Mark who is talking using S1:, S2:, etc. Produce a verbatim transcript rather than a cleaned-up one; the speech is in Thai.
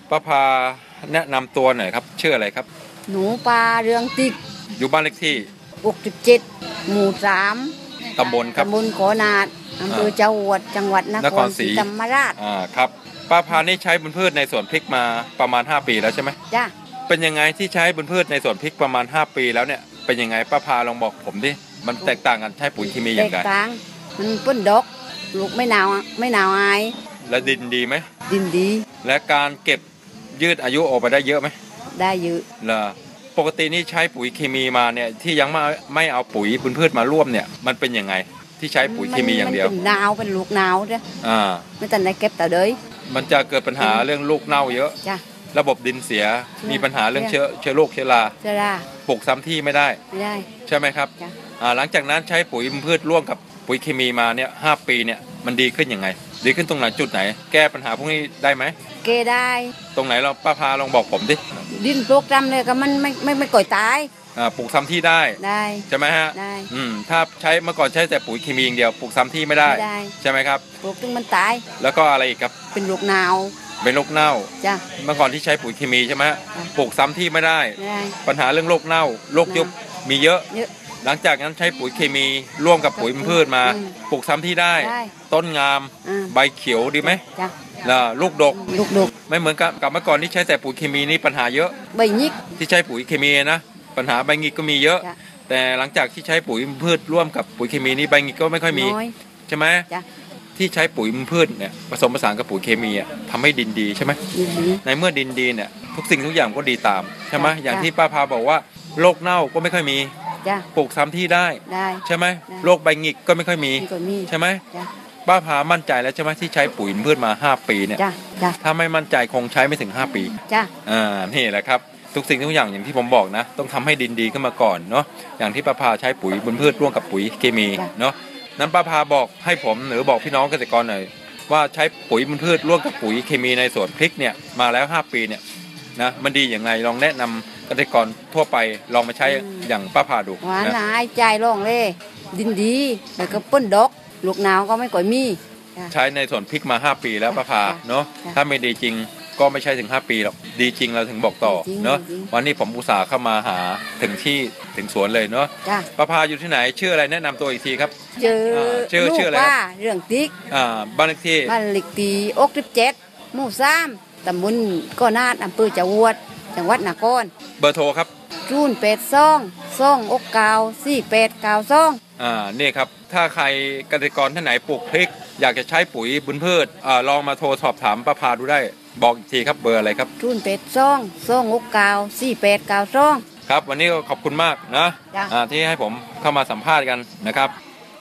S1: ป้าพาแนะนำตัวหน่อยครับชื่ออะไรครับ
S2: หนูปลาเรืองติ๊ก
S1: อยู่บ้านเลขที่
S2: หกสิบเจ็ดหมู่สาม
S1: ตำบลครับ
S2: ตำบลขอนาดอำเภอเจ้าหวดจังหวัดนครศรีธรรมราช
S1: อ่าครับป้าพานี่ใช้บุญพืชในสวนพริกมาประมาณห้าปีแล้วใช่ไหม
S2: จ้ะ
S1: เป็นยังไงที่ใช้บุญพืชในสวนพริกประมาณห้าปีแล้วเนี่ยเป็นยังไงป้าพาลองบอกผมดิมันแตกต่างกันใช้ปุ๋ยเคมีอย่างไร
S2: แตกต่างมันป้นดอกลูกไม่หนาวไม่หนาวอาย
S1: และดินดีไหม
S2: ดินดี
S1: และการเก็บยืดอายุออกไปได้เยอะไหม
S2: ได้เยอะ
S1: เหรอปกตินี่ใช้ปุ๋ยเคมีมาเนี่ยที่ยังไม่ไม่เอาปุ๋ยบุญพืชมาร่วมเนี่ยมันเป็นยังไงที่ใช้ปุ๋ยเคมีอย่างเดียว
S2: มันเป็นหนาวเป็นลูกหนาวเด้อ
S1: อ่า
S2: ไม่ตันได้เก็บแต่เดย
S1: มันจะเกิดปัญหาเรื่องลูกเน่าเยอะ
S2: จ้ะ
S1: ระบบดินเสียมีปัญหาเรื่องเชื้อเชื้อโรคเชื้อรา
S2: เชื้อรา
S1: ปลูกซ้ำที่ไม่ได้
S2: ไม่ได้
S1: ใช่ไหมครับอ่าหลังจากนั้นใช้ปุ๋ยพืชร่วมกับปุ๋ยเคมีมาเนี่ยห้าปีเนี่ยมันดีขึ้นยังไงดีขึ้นตรงไหนจุดไหนแก้ปัญหาพวกนี้ได้ไหม
S2: แก้ได้
S1: ตรงไหนเราป้าพาลองบอกผมดิ
S2: ดินปลูกจำเลยก็มันไม่ไม่ไม่ก่อยตาย
S1: อ่าปลูกซ้ำที่ได้
S2: ได้
S1: ใช่ไหมฮะ
S2: ได้
S1: อืมถ้าใช้เมื่อก่อนใช้แต่ปุ๋ยเคมีอย่างเดียวปลูกซ้ำที่ไม่ได้ใช่ไหมครับ
S2: ปลูกถึงมันตาย
S1: แล้วก็อะไรอีกครับ
S2: เป็นลูกหนาว
S1: เป็นโรคเน่า
S2: จ้ะ
S1: เมื่อก่อนที่ใช้ปุ๋ยเคมีใช่ไหมปลูกซ้ำที่ไม่ได้ปัญหาเรื่องโรคเน่าโรคยุบมีเยอะหลังจากนั้นใช้ปุ๋ยเคมีร่วมกับปุ๋ยพืชมาปลูกซ้ำที่ได้ต้นงามใบเขียวดีไหมแล้วลูกดก
S2: ลูกดก
S1: ไม่เหมือนกับกับเมื่อก่อนที่ใช้แต่ปุ๋ยเคมีนี่ปัญหาเยอะ
S2: ใบหงิก
S1: ที่ใช้ปุ๋ยเคมีนะปัญหาใบหงิกก็มีเยอะแต่หลังจากที่ใช้ปุ๋ยพืชร่วมกับปุ๋ยเคมีนี่ใบหงิกก็ไม่ค่อยมีใช่ไหมที่ใช้ปุ๋ยพืชเนี่ยผสมผสานกับปุ๋ยเคมีอ่ะทำให้ดินดีใช่ไหมในเมื่อดินดีเนี่ยทุกสิ่งทุกอย่างก็ดีตามใช่ไหมอย่างที่ป้าพาบอกว่าโรคเน่าก็ไม่ค่อยมีปลูกซ้ำที่ได้ใช่ไหมโรคใบหงิกก็ไม่ค่อยมีใช่ไหมป้าพามั่นใจแล้วใช่ไหมที่ใช้ปุ๋ยพืชมาห้าปีเนี่ยถ้าไม่มั่นใจคงใช้ไม่ถึงห้าปีอ่านี่แหละครับทุกสิ่งทุกอย่างอย่างที่ผมบอกนะต้องทำให้ดินดีขึ้นมาก่อนเนาะอย่างที่ป้าพาใช้ปุ๋ยบุญพืชร่วมกับปุ๋ยเคมีเนาะนั้นป้าพาบอกให้ผมหรือบอกพี่น้องเกษตรกรหน่อยว่าใช้ปุ๋ยบุญพืชร่วมกับปุ๋ยเคมีในสวนพริกเนี่ยมาแล้วห้าปีเนี่ยนะมันดีอย่างไรลองแนะนำเกษตรกรทั่วไปลองมาใช้อย่างป้าพาดู
S2: หวานหายใจร่องเลยดินดีแล้วก็ป้นดอกลูกหนาวก็ไม่ก่อยมี
S1: ใช้ในสวนพริกมาห้าปีแล้วป้าพาเนาะถ้าไม่ดีจริงก็ไม่ใช่ถึงห้าปีหรอกดีจริงเราถึงบอกต่อเนาะวันนี้ผมอุตส่าห์เข้ามาหาถึงที่ถึงสวนเลยเนาะป้าพาอยู่ที่ไหนชื่ออะไรแนะนำตัวอีกทีครับ
S2: เจอชื่อชื่ออะไรครับเรื่องติ๊ก
S1: อ่าบ้านเลขที่
S2: บ้านเลขที่หกสิบเจ็ดหมู่สามตำบลก้อนาดอำเภอเจ้าหวดจังหวัดนคร
S1: เบอร์โทรครับ
S2: ศูนย์แปดสองสองอกเก้าสี่แปดเก้าสอง
S1: อ่านี่ครับถ้าใครเกษตรกรท่านไหนปลูกพริกอยากจะใช้ปุ๋ยบุญพืชอ่าลองมาโทรสอบถามป้าพาดูได้บอกอีกทีครับเบอร์อะไรครับ
S2: ศูนย์แปดสองสองอกเก้าสี่แปดเก้าสอง
S1: ครับวันนี้ก็ขอบคุณมากนะอ่าที่ให้ผมเข้ามาสัมภาษณ์กันนะครับ